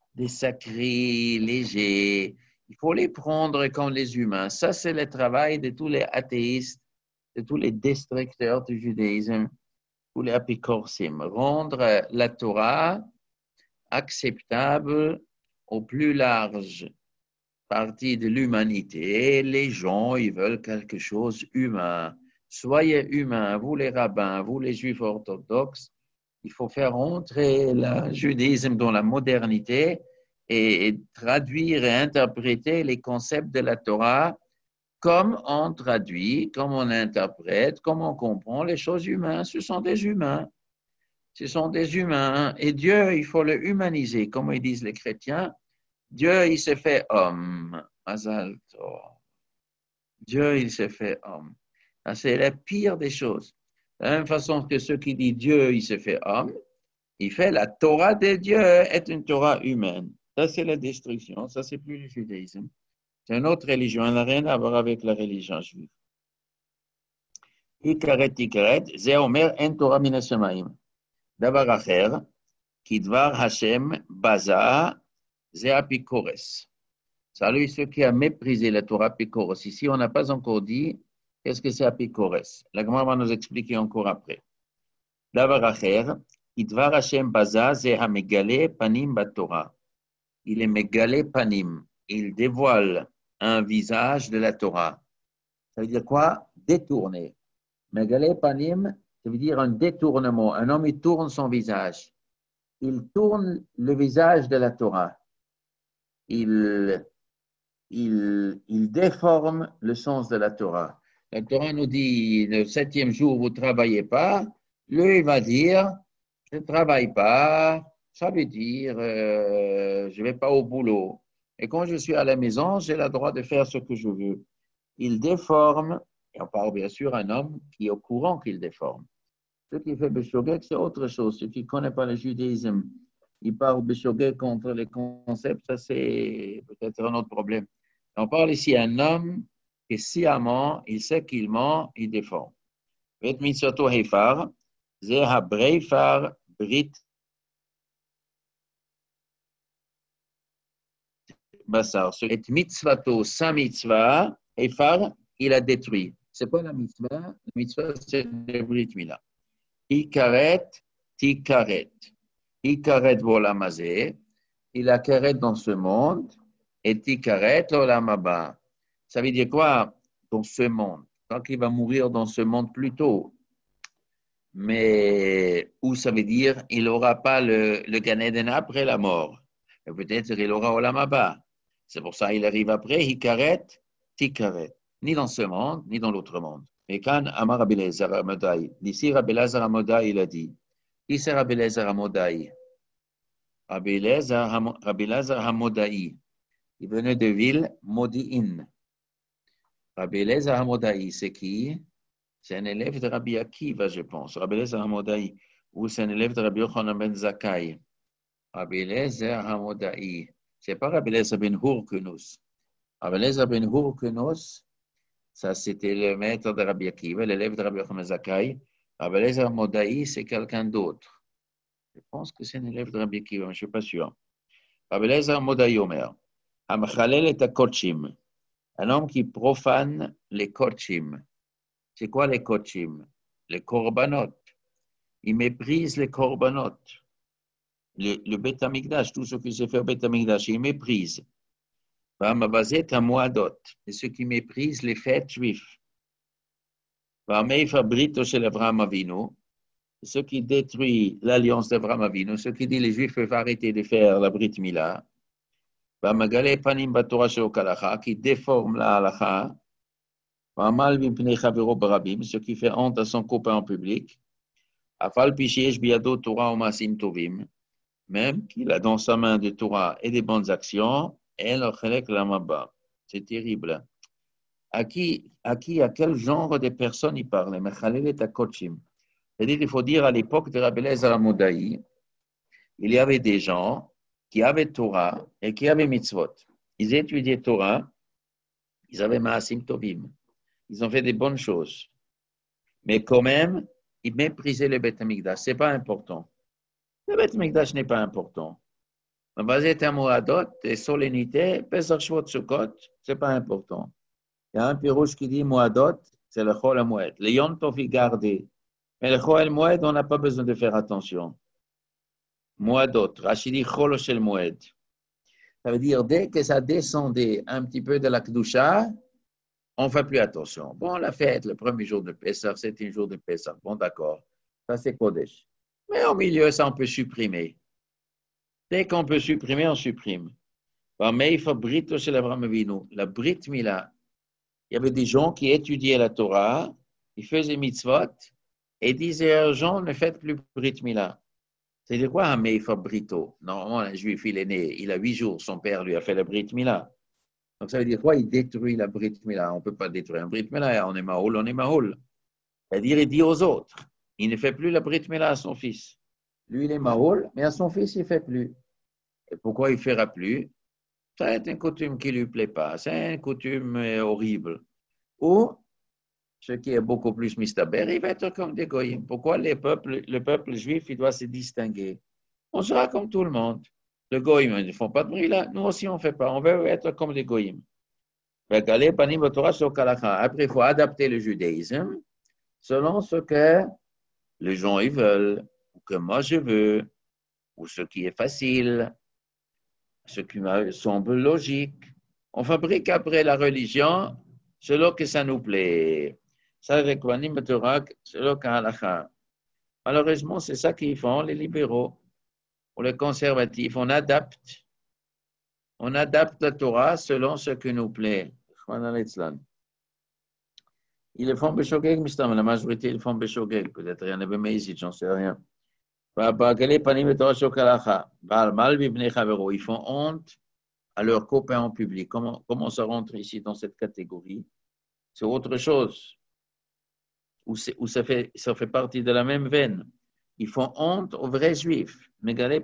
désacriléger. Il faut les prendre comme les humains. Ça, c'est le travail de tous les athéistes, de tous les destructeurs du judaïsme, tous les apicorsim. Rendre la Torah acceptable au plus large partie de l'humanité. Les gens, ils veulent quelque chose humain. Soyez humains, vous les rabbins, vous les juifs orthodoxes. Il faut faire entrer le judaïsme dans la modernité et traduire et interpréter les concepts de la Torah comme on traduit, comme on interprète, comme on comprend les choses humaines. Ce sont des humains. Ce sont des humains. Et Dieu, il faut le humaniser. Comme ils disent les chrétiens, Dieu, il s'est fait homme. Mazal tov. Dieu, il s'est fait homme. C'est la pire des choses. De la même façon que ceux qui disent Dieu, il s'est fait homme, il fait la Torah de Dieu est une Torah humaine. Ça, c'est la destruction. Ça, c'est plus le judaïsme. C'est une autre religion. Elle n'a rien à voir avec la religion juive. Ikaret, ikaret, ze omer en Torah min hashamayim. Davar acher, kidvar Hashem baza, ze apikores. Salut ceux qui ont méprisé la Torah apikores. Ici, on n'a pas encore dit qu'est-ce que c'est apikores. La Gemara va nous expliquer encore après. Davar acher, kidvar Hashem baza, ze hamegale panim batorah. Il est Megale Panim. Il dévoile un visage de la Torah. Ça veut dire quoi? Détourner. Megale Panim, ça veut dire un détournement. Un homme, il tourne son visage. Il tourne le visage de la Torah. Il, il, il déforme le sens de la Torah. La Torah nous dit, le septième jour, vous ne travaillez pas. Lui, il va dire, je ne travaille pas, ça veut dire euh, je ne vais pas au boulot. Et quand je suis à la maison, j'ai le droit de faire ce que je veux. Il déforme, et on parle bien sûr d'un homme qui est au courant qu'il déforme. Ce qui fait Beshogeg, c'est autre chose. Ceux qui ne connaissent pas le judaïsme, ils parlent Beshogeg contre les concepts, ça c'est peut-être un autre problème. On parle ici d'un homme qui sciemment, il sait qu'il ment, il déforme. Et mitzvato hefar, c'est habreifar brit basar. Et mitzvato, sa mitzvah, hefar, il a détruit. C'est pas la mitzvah, la mitzvah c'est le brit mila. Ikaret, tikaret. Ikaret volamazé, il a karet dans ce monde, et tikaret l'olamaba. Ça veut dire quoi dans ce monde? Quand il va mourir dans ce monde plus tôt. Mais où ça veut dire il n'aura pas le, le Gan Eden après la mort. Et peut-être il aura olamaba. C'est pour ça qu'il arrive après, ikaret, tikaret. Ni dans ce monde, ni dans l'autre monde. Et quand Amar Rabbi Eliezer Amodai, d'ici Rabbi Eliezer Amodai, il a dit, qui c'est Rabbi Eliezer Amodai? Rabbi Eliezer Amodai, il venait de ville Modi'in. Rabbi Eliezer Amodai, c'est qui? C'est un élève de Rabbi Akiva, je pense. Rabbi Eliezer Amodai, ou c'est un élève de Rabbi Yochanan ben Zakkai. Rabbi Eliezer Amodai, c'est pas Rabbi Eliezer ben Hurkunus. Rabbi Eliezer ben Hurkunus, ça, c'était le maître de Rabbi Akiva, l'élève de Rabbi Yochanan Zakkai. Rabbi Eliezer Modaï, c'est quelqu'un d'autre. Je pense que c'est un élève de Rabbi Akiva, mais je ne suis pas sûr. Rabbi Eliezer Modaï Omer, Amchalel et Kochim, un homme qui profane les Kochim. C'est quoi les Kochim? Les korbanot. Il méprise les korbanot. Le, le Beth Amikdash, tout ce qui s'est fait au Beth Amikdash, il méprise. Et ceux qui méprisent les fêtes juives. Ceux qui détruisent l'alliance d'Abraham Avinu, ceux qui disent les Juifs peuvent arrêter de faire la Brit Mila, qui déforment la halakha, ce qui fait honte à son copain en public, même qu'il a dans sa main des Torah et des bonnes actions, c'est terrible. À qui, à qui, à quel genre de personnes il parle? C'est-à-dire qu'il faut dire à l'époque de Rabbi Eliezer Amodai, il y avait des gens qui avaient Torah et qui avaient mitzvot. Ils étudiaient Torah, ils avaient Maasim Tovim, ils ont fait des bonnes choses. Mais quand même, ils méprisaient le Beth Amikdash. Ce n'est pas important. Le Beth Amikdash n'est pas important. Basé à Moradot et solennité, Pesach Shvot Sukkot, ce n'est pas important. Il y a un pirouche qui dit Moadot, c'est le Chol HaMoed. Le Yom Tov, il gardé. Mais le Chol HaMoed, on n'a pas besoin de faire attention. Moadot, Rachidi Chol Shel Moed. Ça veut dire, dès que ça descendait un petit peu de la Kedusha, on ne fait plus attention. Bon, la fête, le premier jour de Pessah, c'est un jour de Pessah. Bon, d'accord. Ça, c'est Kodesh. Mais au milieu, ça, on peut supprimer. Dès qu'on peut supprimer, on supprime. Mais il faut Brito chez l'Abraham Avinu. La Brit Mila. Il y avait des gens qui étudiaient la Torah, ils faisaient mitzvot, et disaient aux gens, ne faites plus Brit Mila. C'est-à-dire quoi, un Meifar Brito? Normalement, un juif, il est né, il a huit jours, son père lui a fait la Brit Mila. Donc ça veut dire quoi? Il détruit la Brit Mila. On ne peut pas détruire un Brit Mila, on est Mahoul, on est Mahoul. C'est-à-dire, il dit aux autres, il ne fait plus la Brit Mila à son fils. Lui, il est Mahoul, mais à son fils, il ne fait plus. Et pourquoi il ne fera plus? C'est une coutume qui ne lui plaît pas. C'est une coutume horrible. Ou, ce qui est beaucoup plus mistaber, il va être comme des goyim. Pourquoi les peuples, le peuple juif, il doit se distinguer? On sera comme tout le monde. Les goyim, ils ne font pas de bruit là. Nous aussi, on ne fait pas. On veut être comme des goyim. Après, il faut adapter le judaïsme selon ce que les gens ils veulent, ou que moi je veux, ou ce qui est facile, ce qui me semble logique. On fabrique après la religion selon que ça nous plaît. Ça réclame Torah selon qu'Halakha. Malheureusement, c'est ça qu'ils font, les libéraux ou les conservatifs. On adapte. On adapte la Torah selon ce qui nous plaît. Ils le font Beshogeg, la majorité ils le font Beshogeg. Peut-être il y en avait mais ici, j'en sais rien. Ils font honte à leurs copains en public. Comment, comment ça rentre ici dans cette catégorie? C'est autre chose. Ou, ou ça, fait, ça fait partie de la même veine. Ils font honte aux vrais juifs. Ils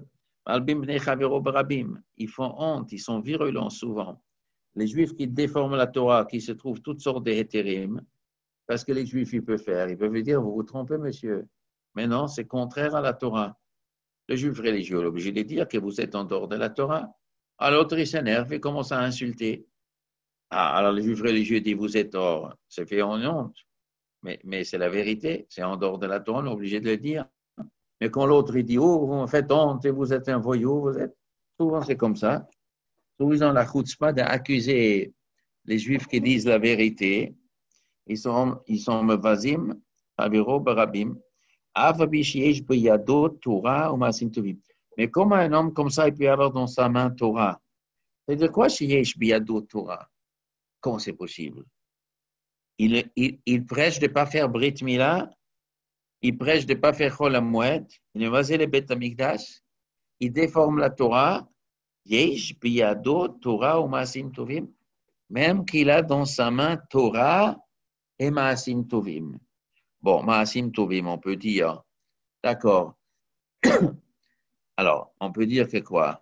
font honte, ils sont virulents souvent. Les juifs qui déforment la Torah, qui se trouvent toutes sortes d'hétérim, parce que les juifs, ils peuvent faire. Ils peuvent dire, vous vous trompez, monsieur. Mais non, c'est contraire à la Torah. Le juif religieux est obligé de dire que vous êtes en dehors de la Torah. Alors l'autre, il s'énerve et commence à insulter. Ah, alors le juif religieux dit, vous êtes hors. C'est fait en honte. Mais, mais c'est la vérité, c'est en dehors de la Torah, on est obligé de le dire. Mais quand l'autre il dit, oh, vous me faites honte et vous êtes un voyou, vous êtes. Souvent c'est comme ça. Souvent ils ont la chutzpah d'accuser les juifs qui disent la vérité. Ils sont, ils sont mevazim, aviro barabim, avabish beyado Torah ou masim tovim. Mais comment un homme comme ça, il peut avoir dans sa main Torah? C'est-à-dire quoi, sheyesh beyado Torah? Comment c'est possible? Il, il, il prêche de ne pas faire Brit Mila, il prêche de ne pas faire Chol HaMoed, il ne va pas le Bet Amikdash, il déforme la Torah, Yesh biyado Torah ou Maasim Tovim, même qu'il a dans sa main Torah et Maasim Tovim. Bon, Maasim Tovim, on peut dire, d'accord. Alors, on peut dire que quoi?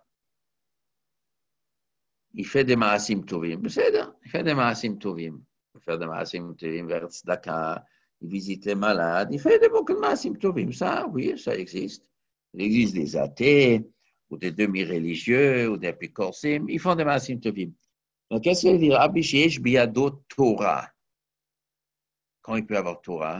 Il fait des Maasim Tovim, il fait des Maasim Tovim. Il fait des Maasim Tovim vers Tzedaka, il visite les malades, il fait beaucoup de Maasim Tovim. Ça, oui, ça existe. Il existe des athées, ou des demi-religieux, ou des picorsim, ils font des Maasim Tovim. Donc, qu'est-ce qu'il veut dire? Abishesh biyado Torah. Quand il peut avoir Torah?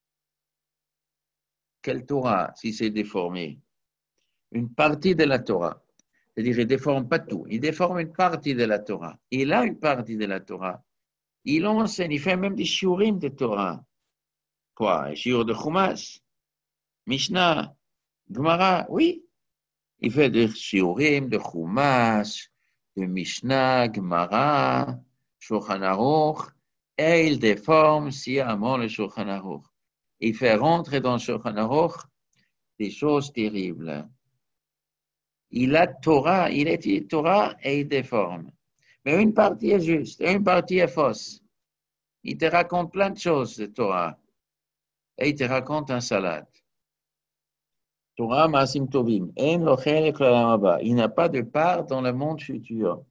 Quelle Torah, si c'est déformé? Une partie de la Torah. C'est-à-dire, il ne déforme pas tout. Il déforme une partie de la Torah. Il a une partie de la Torah. Il enseigne, il fait même des shiurim de Torah. Quoi? Un shiur de Chumash, Mishnah, Gemara, oui. Il fait des shiurim de Chumash, de Mishnah, Gemara, Shulchan Aruch, et il déforme sciemment le Shulchan Aruch. Il fait rentrer dans le Shulchan Aruch des choses terribles. Il a Torah, il étudie Torah et il déforme. Mais une partie est juste, et une partie est fausse. Il te raconte plein de choses de Torah. Et il te raconte un salade. Torah Maasim Tovim. En lo chelek l'olam haba. Il n'a pas de part dans le monde futur.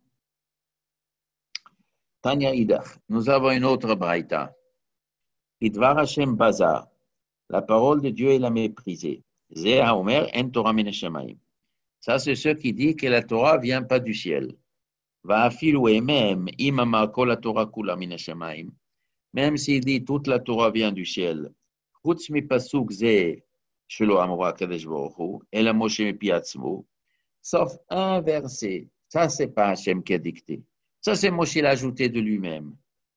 Tanya Idach. Nous avons une autre braïta. Idvar Hashem Bazar. La parole de Dieu, il a méprisé. Zeh haomer en Torah min hashamayim. Ça, c'est ce qui dit que la Torah vient pas du ciel. Va afilu emem imama kol la Torah kula min hashamayim. Même s'il dit toute la Torah vient du ciel. Chutz mi pasuk zeh shelo amra kadesh baruch hu, ela Moshe mipi atzmo. Sauf un verset. Ça, c'est pas Hashem qui a dicté. Ça, c'est Moshe l'a ajouté de lui-même.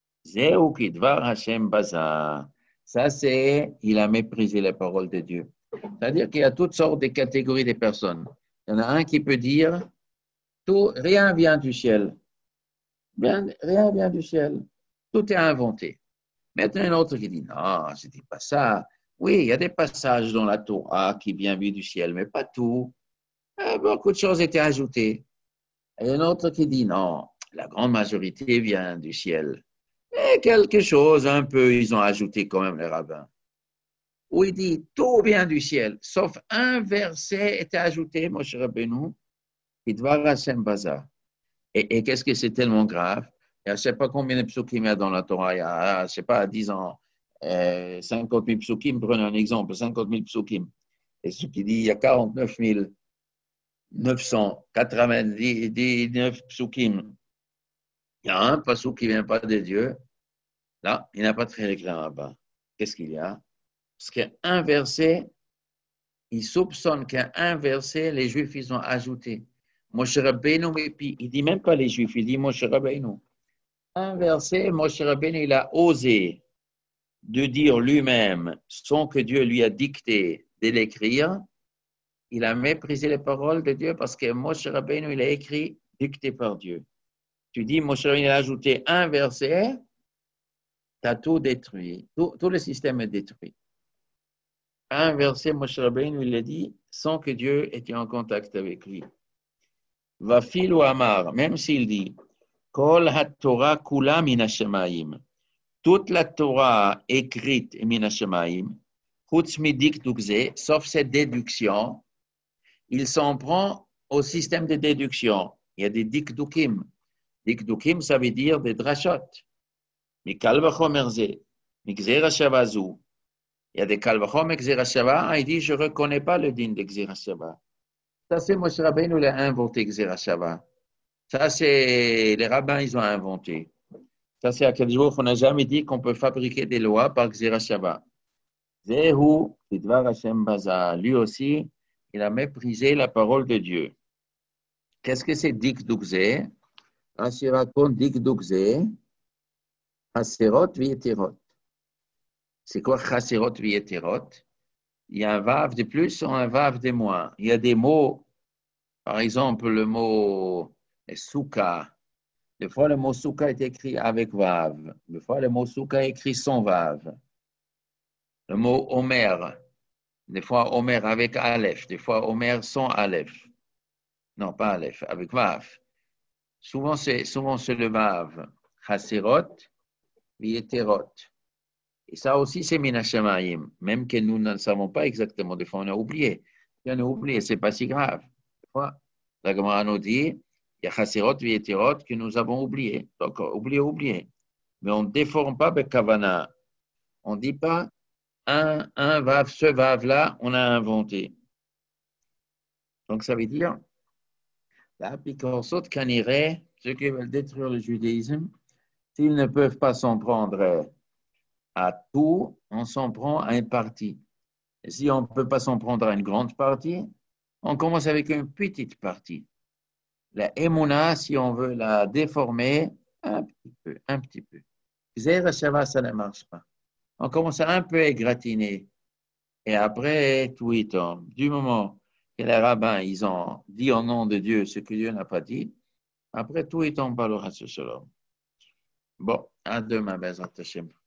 Zeu kidvar Hashem baza. Ça, c'est, il a méprisé la parole de Dieu. C'est-à-dire qu'il y a toutes sortes de catégories de personnes. Il y en a un qui peut dire, tout, rien vient du ciel. Bien, rien vient du ciel. Tout est inventé. Maintenant, un autre qui dit, non, je ne dis pas ça. Oui, il y a des passages dans la Torah qui viennent du ciel, mais pas tout. Beaucoup de choses étaient ajoutées. Et un autre qui dit, non, la grande majorité vient du ciel. Et quelque chose, un peu, ils ont ajouté quand même les rabbins. Où il dit, tout vient du ciel, sauf un verset était ajouté, Moshe Rabbeinu, Idvar Hashem Baza. Et, et qu'est-ce que c'est tellement grave? Je ne sais pas combien de psukim il y a dans la Torah, il y a, je ne sais pas, dix ans, euh, cinquante mille psukim, prenez un exemple, cinquante mille psukim. Et ce qui dit, il y a quarante-neuf mille neuf cent quatre-vingt-dix-neuf psukim. Il y a un pasuk qui ne vient pas de Dieu. Là, il n'y a pas de très là-bas. Qu'est-ce qu'il y a? Parce qu'un verset, il soupçonne qu'un verset, les Juifs, ils ont ajouté. Moshe Rabbeinu, et puis il ne dit même pas les Juifs, il dit Moshe Rabbeinu. Un verset, Moshe Rabbeinu, il a osé de dire lui-même, sans que Dieu lui a dicté de l'écrire, il a méprisé les paroles de Dieu parce que Moshe Rabbeinu, il a écrit dicté par Dieu. Tu dis, Moshe Rabbeinu, il a ajouté un verset, tu as tout détruit. Tout, tout le système est détruit. un verset, Moshe Rabbeinu, il a dit, sans que Dieu était en contact avec lui. Vafil ou Amar, même s'il dit, Kol ha-Torah kula min ha-Shemayim. Toute la Torah écrite est min ha-Shemayim, chutz midik dukze, sauf cette déduction, il s'en prend au système de déduction. Il y a des dikdukim. Dikdukim, ça veut dire des drachot. Mikal v'chomer ze, mikzera shavazu. Il y a des kalvachom et Gzera Shava. Il dit, je ne reconnais pas le din de Gzera Shava. Ça, c'est Moshe Rabbeinu, il a inventé Gzera Shava. Ça, c'est les rabbins, ils ont inventé. Ça, c'est à quel jour on n'a jamais dit qu'on peut fabriquer des lois par Gzera Shava. Zehu, Tidvar Hashem Baza. Lui aussi, il a méprisé la parole de Dieu. Qu'est-ce que c'est Dik Dukze? Rashi raconte Dik Dukze, Haserot Vieterot. C'est quoi Chaserot Vieterot? Il y a un vav de plus ou un vav de moins. Il y a des mots, par exemple le mot souka. Des fois le mot souka est écrit avec vav. Des fois le mot souka est écrit sans vav. Le mot omer. Des fois omer avec aleph. Des fois omer sans aleph. Non, pas aleph, avec vav. Souvent c'est, souvent c'est le vav. Chaserot Vieterot. Et ça aussi, c'est min ha-Shemayim, même que nous ne savons pas exactement. Des fois, on a oublié. Si on a oublié, ce n'est pas si grave. Des fois, la Gemara nous dit, il y a Chaserot, Vieterot que nous avons oublié. Donc, oublié, oublié. Mais on ne déforme pas avec Kavana. On ne dit pas, un, un vav, ce vav-là, on a inventé. Donc, ça veut dire, là, puis qu'on saute Kaniré, ceux qui veulent détruire le judaïsme, s'ils ne peuvent pas s'en prendre à tout, on s'en prend à une partie. Et si on ne peut pas s'en prendre à une grande partie, on commence avec une petite partie. La émouna, si on veut la déformer, un petit peu, un petit peu. Zera Shava, ça ne marche pas. On commence à un peu égratigner. Et après, tout y tombe. Du moment que les rabbins, ils ont dit au nom de Dieu ce que Dieu n'a pas dit, après, tout y tombe par le Hashem Shalom. Bon, à demain, Bezrat Hashem.